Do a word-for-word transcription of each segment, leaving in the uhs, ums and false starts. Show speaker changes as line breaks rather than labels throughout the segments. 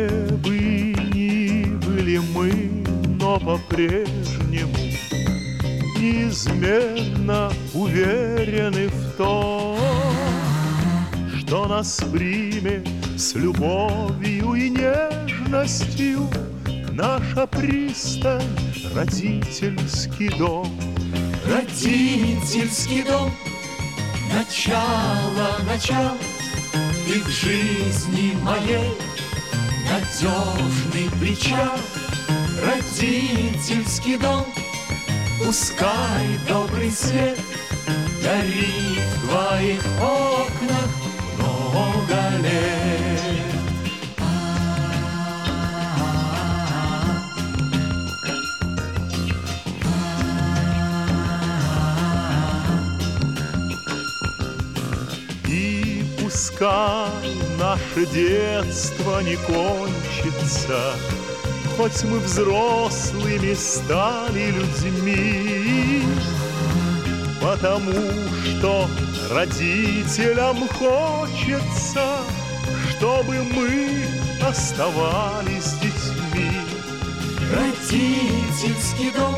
Где бы ни были мы, но по-прежнему неизменно уверены в том, что нас примет с любовью и нежностью наша пристань, родительский дом.
Родительский дом, начало, начало, ты в жизни моей надежный причал. Родительский дом, пускай добрый свет горит в твоих окнах много лет.
И пускай наше детство не кончится, хоть мы взрослыми стали людьми, потому что родителям хочется, чтобы мы оставались детьми.
Родительский дом,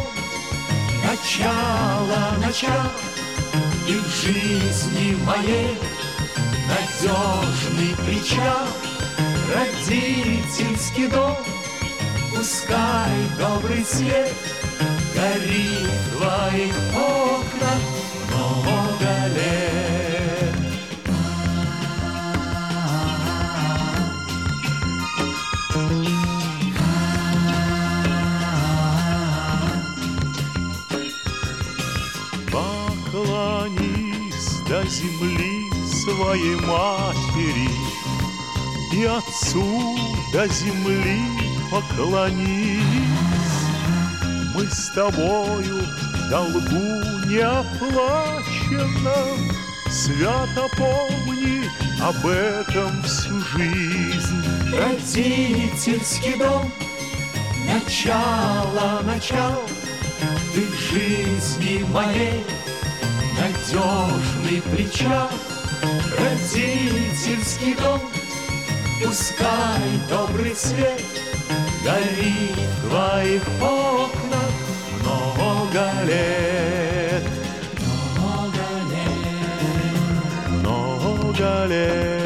начало, начало, и в жизни моей надежный причал. Родительский дом, пускай добрый свет горит в твоих окнах много лет.
Поклонись до земли своей матери, и отцу до земли поклонись. Мы с тобою в долгу неоплаченном, свято помни об этом всю жизнь.
Родительский дом, начало, начало, ты в жизни моей надежный причал. Родительский дом, пускай добрый свет горит в твоих окнах много лет.
Много лет.